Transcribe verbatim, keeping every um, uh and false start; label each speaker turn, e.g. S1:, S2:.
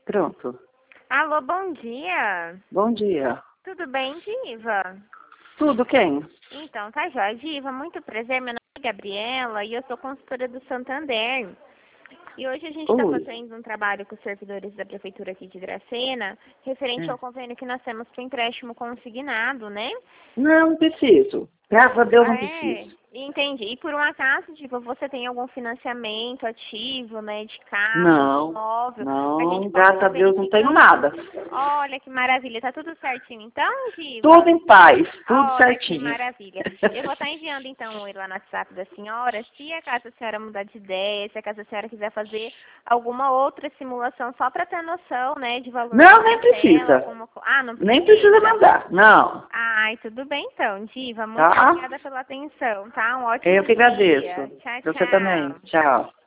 S1: Pronto.
S2: Alô, bom dia.
S1: Bom dia.
S2: Tudo bem, Diva?
S1: Tudo, quem?
S2: Então, tá jóia. Diva, muito prazer. Meu nome é Gabriela e eu sou consultora do Santander. E hoje a gente está
S1: Oi.
S2: fazendo um trabalho com os servidores da Prefeitura aqui de Dracena, referente ao convênio que nós temos para o empréstimo consignado, né?
S1: Não, não preciso. Graças a Deus
S2: Ah,
S1: não
S2: é?
S1: preciso.
S2: Entendi. E por um acaso, tipo, você tem algum financiamento ativo, né, de carro, de
S1: Não,
S2: imóvel? A
S1: não,
S2: gente pode
S1: graças a
S2: estar
S1: Deus não tenho
S2: verificando.
S1: nada.
S2: Olha que maravilha. Tá tudo certinho então, Diva?
S1: Tudo em paz, tudo
S2: Olha que
S1: certinho.
S2: maravilha. Eu vou estar enviando então um e lá no WhatsApp da senhora. Se acaso a senhora mudar de ideia, se acaso a senhora quiser fazer alguma outra simulação só para ter noção, né, de valor de
S1: Não, nem
S2: parcela,
S1: precisa.
S2: alguma co- Ah, não
S1: Nem precisa
S2: precisa?
S1: mandar, não.
S2: Ai, tudo bem então, Diva. Muito
S1: Tá?
S2: obrigada pela atenção, tá? Um ótimo
S1: Eu que
S2: dia.
S1: agradeço.
S2: Tchau,
S1: Você também.
S2: tchau.
S1: Tchau.